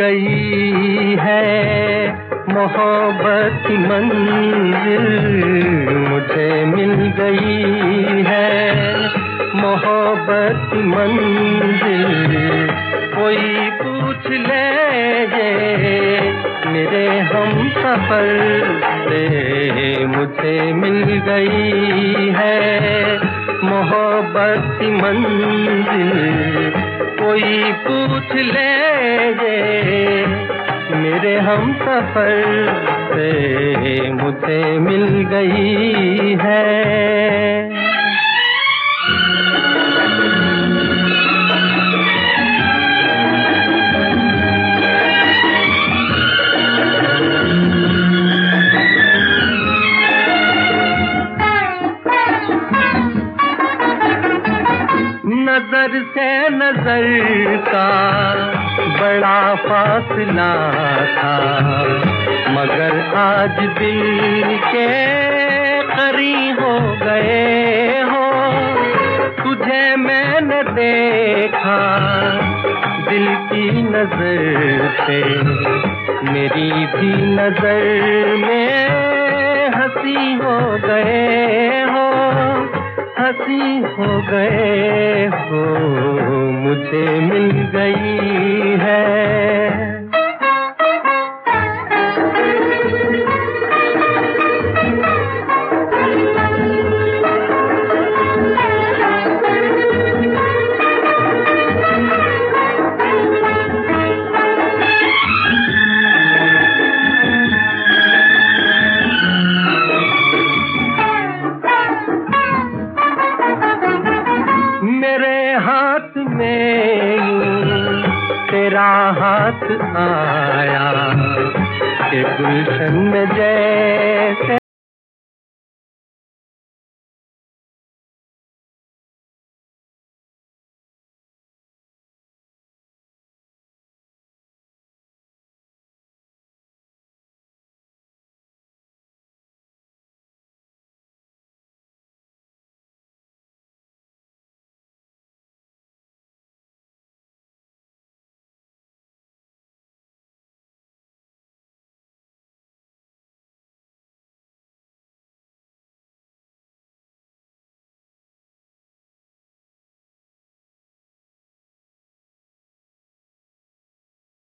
गई है मोहब्बत की मंजिल, मुझे मिल गई है मोहब्बत की मंजिल। कोई पूछ ले मेरे हम सफर से, मुझे मिल गई है मोहब्बत की मंजिल। कोई पूछ ले मेरे हम सफर से, मुझे मिल गई है। नजर से नजर का बड़ा फासला था, मगर आज दिल के करीब हो गए हो। तुझे मैंने देखा दिल की नजर से, मेरी भी नजर में हंसी हो गए हो, हंसी हो गए हो, मुझे मिल गई है। मेरे हाथ में तेरा हाथ आया कि गुलशन में जैसे